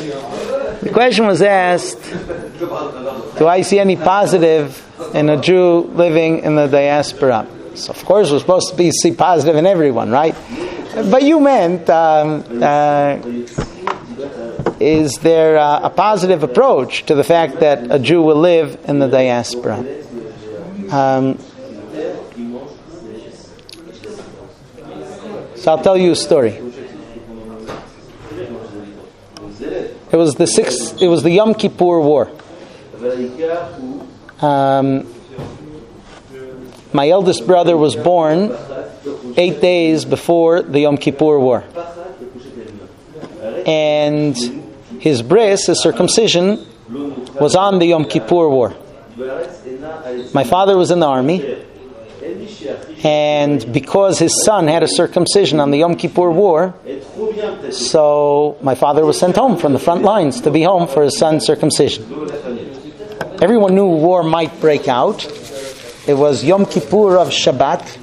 The question was asked, do I see any positive in a Jew living in the diaspora? So of course we're supposed to see positive in everyone, right? But you meant, is there a positive approach to the fact that a Jew will live in the diaspora? So I'll tell you a story. It was the Yom Kippur War. My eldest brother was born 8 days before the Yom Kippur War. And his bris, his circumcision, was on the Yom Kippur War. My father was in the army, and because his son had a circumcision on the Yom Kippur War, so my father was sent home from the front lines to be home for his son's circumcision. Everyone knew war might break out. It was Yom Kippur of Shabbat.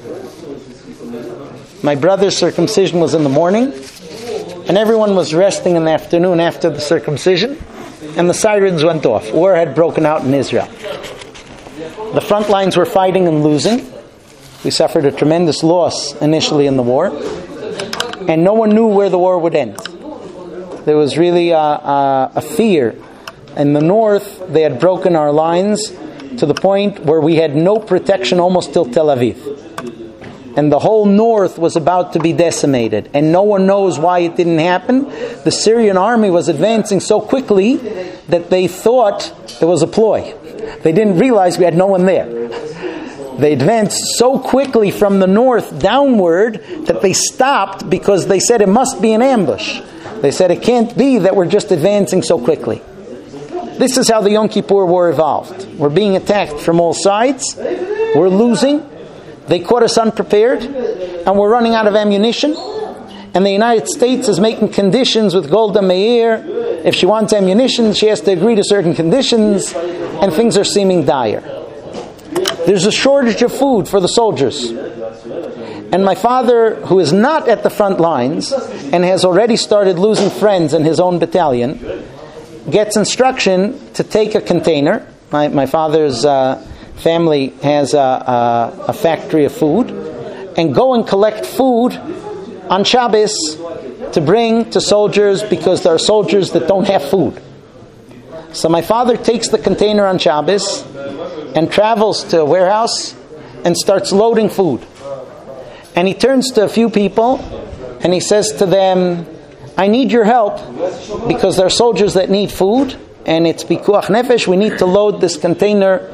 My brother's circumcision was in the morning, and everyone was resting in the afternoon after the circumcision, and the sirens went off. War had broken out in Israel. The front lines were fighting and losing. We suffered a tremendous loss initially in the war, and no one knew where the war would end. There was really a fear. In the north, they had broken our lines to the point where we had no protection almost till Tel Aviv. And the whole north was about to be decimated. And no one knows why it didn't happen. The Syrian army was advancing so quickly that they thought it was a ploy. They didn't realize we had no one there. They advanced so quickly from the north downward that they stopped because they said it must be an ambush. They said it can't be that we're just advancing so quickly. This is how the Yom Kippur War evolved. We're being attacked from all sides. We're losing. They caught us unprepared. And we're running out of ammunition. And the United States is making conditions with Golda Meir. If she wants ammunition, she has to agree to certain conditions. And things are seeming dire. There's a shortage of food for the soldiers. And my father, who is not at the front lines and has already started losing friends in his own battalion, gets instruction to take a container. My father's family has a factory of food, and go and collect food on Shabbos to bring to soldiers because there are soldiers that don't have food. So my father takes the container on Shabbos and travels to a warehouse and starts loading food. And he turns to a few people and he says to them, I need your help because there are soldiers that need food and it's pikuach nefesh. We need to load this container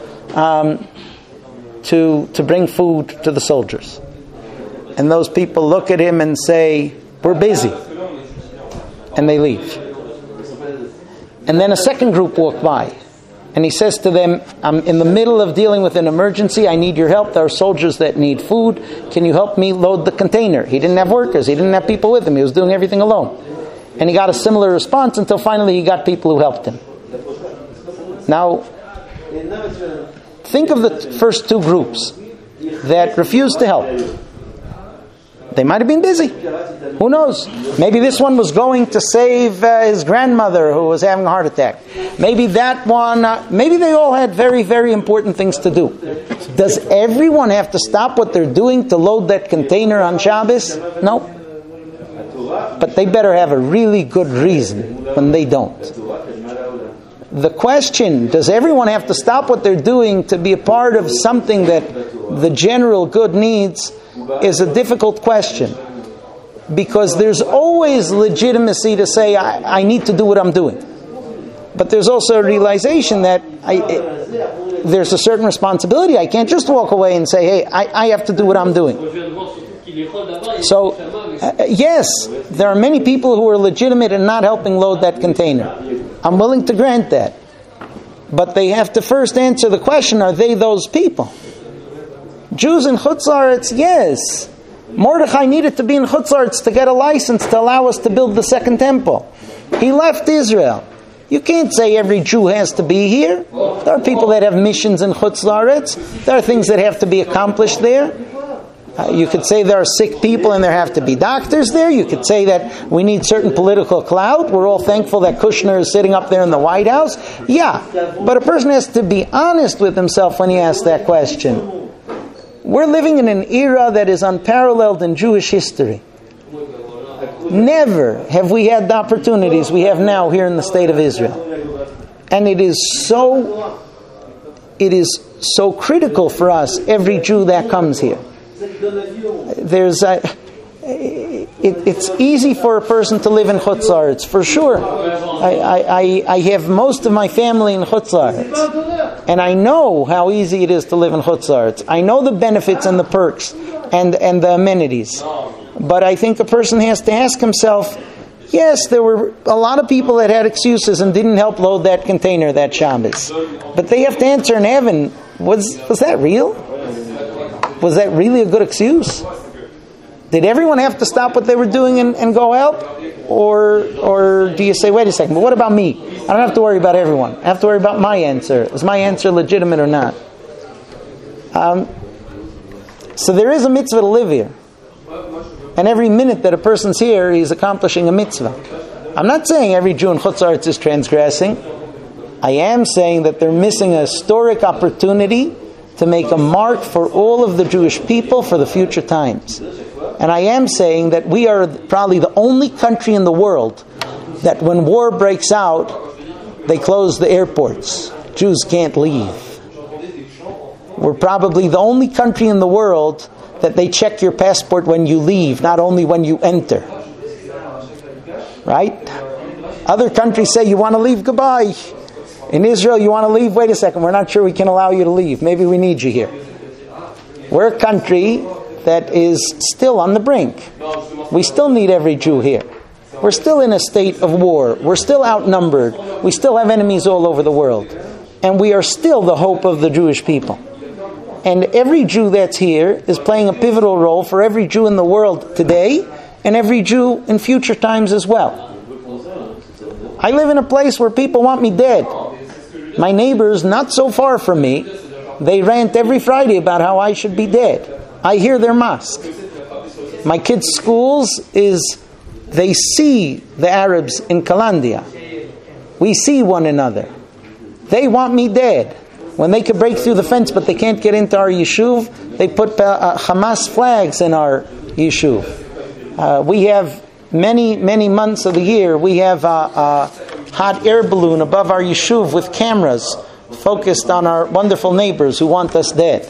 to bring food to the soldiers. And those people look at him and say, we're busy. And they leave. And then a second group walked by. And he says to them, I'm in the middle of dealing with an emergency. I need your help. There are soldiers that need food. Can you help me load the container? He didn't have workers. He didn't have people with him. He was doing everything alone. And he got a similar response until finally he got people who helped him. Now, think of the first two groups that refused to help. They might have been busy. Who knows? Maybe this one was going to save his grandmother who was having a heart attack. Maybe that one, maybe they all had very, very important things to do. Does everyone have to stop what they're doing to load that container on Shabbos? No. But they better have a really good reason when they don't. The question, does everyone have to stop what they're doing to be a part of something that the general good needs, is a difficult question. Because there's always legitimacy to say, I need to do what I'm doing. But there's also a realization that there's a certain responsibility. I can't just walk away and say, hey, I have to do what I'm doing. So, yes, there are many people who are legitimate in not helping load that container. I'm willing to grant that. But they have to first answer the question, are they those people? Jews in Chutz La'aretz, yes. Mordechai needed to be in Chutz La'aretz to get a license to allow us to build the second temple. He left Israel. You can't say every Jew has to be here. There are people that have missions in Chutz La'aretz. There are things that have to be accomplished there. You could say there are sick people and there have to be doctors there. You could say that we need certain political clout. We're all thankful that Kushner is sitting up there in the White House. Yeah, but a person has to be honest with himself when he asks that question. We're living in an era that is unparalleled in Jewish history. Never have we had the opportunities we have now here in the state of Israel. And it is so critical for us, every Jew that comes here. It's easy for a person to live in Chutz La'aretz, for sure. I have most of my family in Chutz La'aretz, and I know how easy it is to live in Chutz La'aretz. I know the benefits and the perks and the amenities. But I think a person has to ask himself, yes, there were a lot of people that had excuses and didn't help load that container that Shabbos. But they have to answer in heaven, was that real? Was that really a good excuse? Did everyone have to stop what they were doing and go help? Or do you say, wait a second, but what about me? I don't have to worry about everyone. I have to worry about my answer. Is my answer legitimate or not? So there is a mitzvah to live here. And every minute that a person's here, he's accomplishing a mitzvah. I'm not saying every Jew in Chutz La'aretz is transgressing. I am saying that they're missing a historic opportunity to make a mark for all of the Jewish people for the future times. And I am saying that we are probably the only country in the world that when war breaks out, they close the airports. Jews can't leave. We're probably the only country in the world that they check your passport when you leave, not only when you enter. Right? Other countries say, you want to leave, goodbye. In Israel, you want to leave, wait a second, we're not sure we can allow you to leave. Maybe we need you here. We're a country that is still on the brink. We still need every Jew here. We're still in a state of war. We're still outnumbered. We still have enemies all over the world. And we are still the hope of the Jewish people. And every Jew that's here is playing a pivotal role for every Jew in the world today and every Jew in future times as well. I live in a place where people want me dead. My neighbors, not so far from me, they rant every Friday about how I should be dead. I hear their mosque. My kids' schools they see the Arabs in Kalandia. We see one another. They want me dead. When they could break through the fence but they can't get into our yeshuv, they put Hamas flags in our yeshuv. We have many months of the year, we have a hot air balloon above our yeshuv with cameras focused on our wonderful neighbors who want us dead.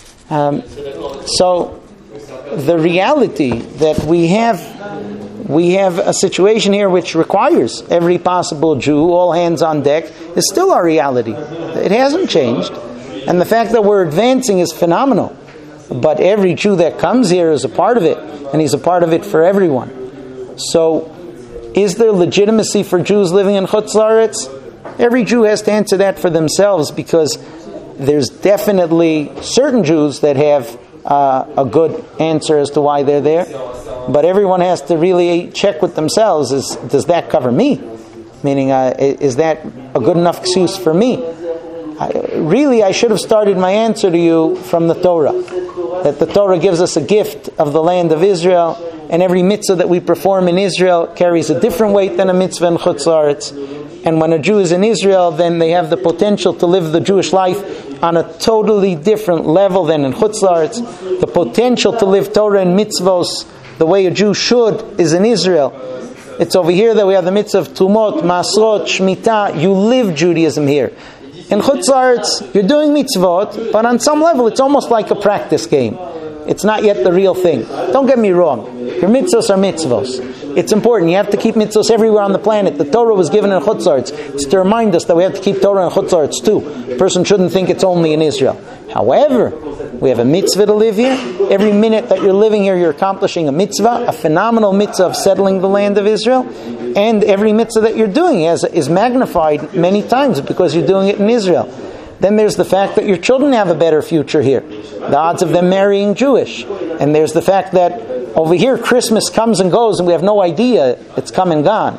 So the reality that we have a situation here which requires every possible Jew, all hands on deck, is still our reality. It hasn't changed. And the fact that we're advancing is phenomenal. But every Jew that comes here is a part of it, and he's a part of it for everyone. So, is there legitimacy for Jews living in Chutz La'aretz? Every Jew has to answer that for themselves, because there's definitely certain Jews that have a good answer as to why they're there. But everyone has to really check with themselves, does that cover me? Meaning, is that a good enough excuse for me? I should have started my answer to you from the Torah. That the Torah gives us a gift of the land of Israel, and every mitzvah that we perform in Israel carries a different weight than a mitzvah in Chutz La'aretz. And when a Jew is in Israel, then they have the potential to live the Jewish life on a totally different level than in Chutz La'aretz. The potential to live Torah and mitzvos the way a Jew should is in Israel. It's over here that we have the mitzvah of Tumot, Masrot, Shemitah. You live Judaism here. In Chutz La'aretz, you're doing mitzvot, but on some level it's almost like a practice game. It's not yet the real thing. Don't get me wrong. Your mitzvos are mitzvos. It's important. You have to keep mitzvos everywhere on the planet. The Torah was given in Chutz La'aretz. It's to remind us that we have to keep Torah in Chutz La'aretz too. A person shouldn't think it's only in Israel. However, we have a mitzvah to live here. Every minute that you're living here, you're accomplishing a mitzvah, a phenomenal mitzvah of settling the land of Israel. And every mitzvah that you're doing is magnified many times because you're doing it in Israel. Then there's the fact that your children have a better future here. The odds of them marrying Jewish. And there's the fact that over here Christmas comes and goes and we have no idea it's come and gone.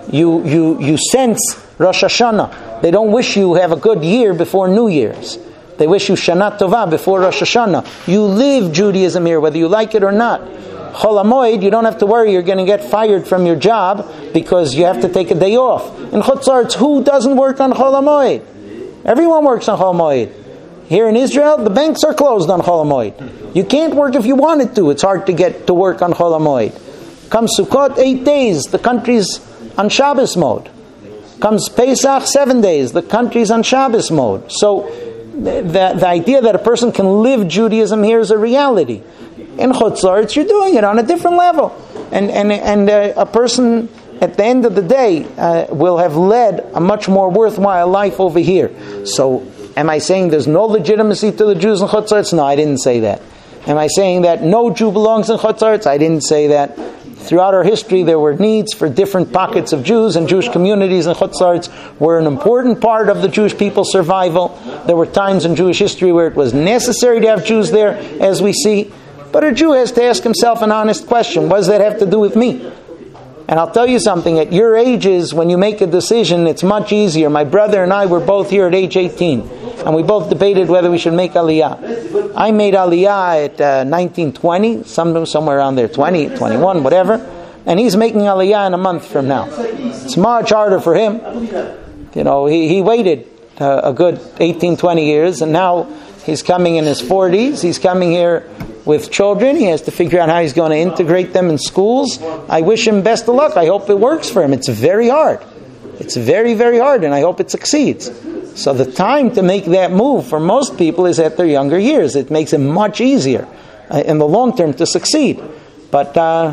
You sense Rosh Hashanah. They don't wish you have a good year before New Year's. They wish you Shana Tova before Rosh Hashanah. You live Judaism here, whether you like it or not. Chol HaMoed, you don't have to worry you're going to get fired from your job because you have to take a day off. In Chutz La'aretz, who doesn't work on Chol HaMoed? Everyone works on Chol HaMoed. Here in Israel, the banks are closed on Chol HaMoed. You can't work if you wanted to. It's hard to get to work on Chol HaMoed. Comes Sukkot, 8 days, the country's on Shabbos mode. Comes Pesach, 7 days, the country's on Shabbos mode. So the idea that a person can live Judaism here is a reality. In Chutz La'aretz, you're doing it on a different level. And a person, at the end of the day, will have led a much more worthwhile life over here. So, am I saying there's no legitimacy to the Jews in Chutz La'aretz? No, I didn't say that. Am I saying that no Jew belongs in Chutz La'aretz? I didn't say that. Throughout our history, there were needs for different pockets of Jews, and Jewish communities in Chutz La'aretz were an important part of the Jewish people's survival. There were times in Jewish history where it was necessary to have Jews there, as we see. But a Jew has to ask himself an honest question. What does that have to do with me? And I'll tell you something. At your ages, when you make a decision, it's much easier. My brother and I were both here at age 18, and we both debated whether we should make Aliyah. I made Aliyah at 1920, somewhere around there, 20, 21, whatever. And he's making Aliyah in a month from now. It's much harder for him. You know, he waited a good 18, 20 years, and now he's coming in his 40s. He's coming here with children. He has to figure out how he's going to integrate them in schools. I wish him best of luck. I hope it works for him. It's very hard. It's very, very hard, and I hope it succeeds. So the time to make that move for most people is at their younger years. It makes it much easier in the long term to succeed. But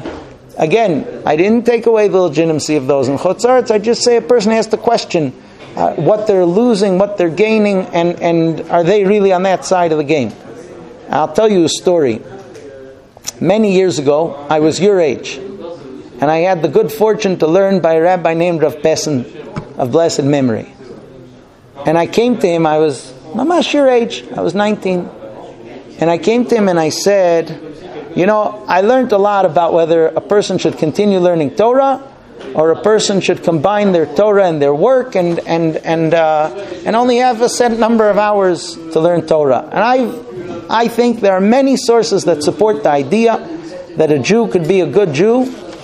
again, I didn't take away the legitimacy of those in Chutz La'aretz. I just say a person has to question what they're losing, what they're gaining, and are they really on that side of the game? I'll tell you a story. Many years ago, I was your age, and I had the good fortune to learn by a rabbi named Rav Pessin of blessed memory. And I came to him, I was mamash your age, I was 19. And I came to him and I said, you know, I learned a lot about whether a person should continue learning Torah or a person should combine their Torah and their work and only have a set number of hours to learn Torah. And I think there are many sources that support the idea that a Jew could be a good Jew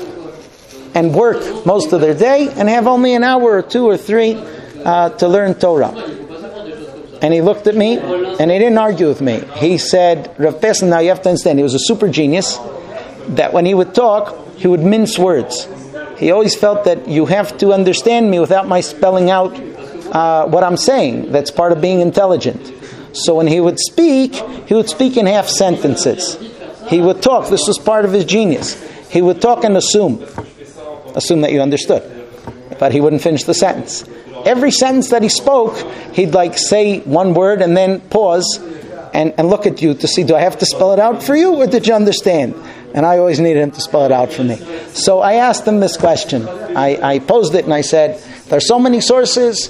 and work most of their day and have only an hour or 2 or 3 to learn Torah. And he looked at me and he didn't argue with me. He said, Rav Pessin, now you have to understand, he was a super genius, that when he would talk, he would mince words. He always felt that you have to understand me without my spelling out what I'm saying. That's part of being intelligent. So when he would speak in half sentences. He would talk. This was part of his genius. He would talk and assume that you understood. But he wouldn't finish the sentence. Every sentence that he spoke, he'd say one word and then pause and look at you to see, do I have to spell it out for you or did you understand? And I always needed him to spell it out for me. So I asked him this question. I posed it and I said, there are so many sources.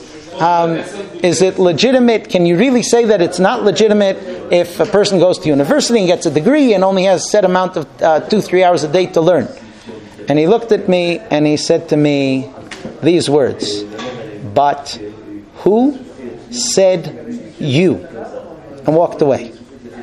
Is it legitimate? Can you really say that it's not legitimate if a person goes to university and gets a degree and only has a set amount of 2-3 hours a day to learn? And he looked at me and he said to me these words, but who said you? And walked away.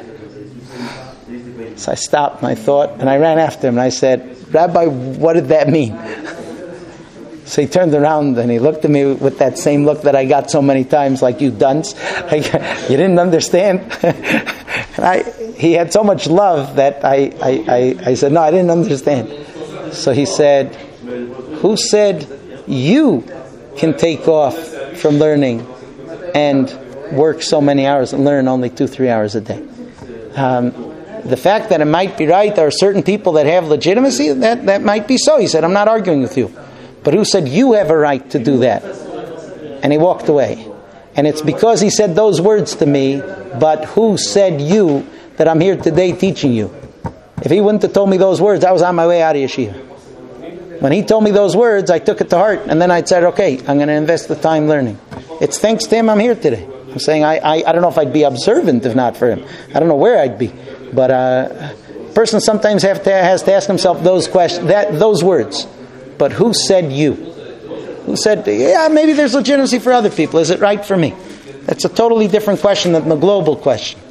So I stopped and I thought, and I ran after him and I said, Rabbi, what did that mean? So he turned around and he looked at me with that same look that I got so many times, like, you dunce. You didn't understand? He had so much love that I said, no, I didn't understand. So he said, who said you can take off from learning and work so many hours and learn only 2-3 hours a day? The fact that it might be right, there are certain people that have legitimacy, that might be so. He said, I'm not arguing with you. But who said you have a right to do that? And he walked away. And it's because he said those words to me, but who said you, that I'm here today teaching you. If he wouldn't have told me those words, I was on my way out of yeshiva. When he told me those words, I took it to heart. And then I said, okay, I'm going to invest the time learning. It's thanks to him I'm here today. I'm saying I don't know if I'd be observant if not for him. I don't know where I'd be. But a person sometimes has to ask himself those questions, those words. But who said you? Who said, yeah, maybe there's legitimacy for other people. Is it right for me? That's a totally different question than the global question.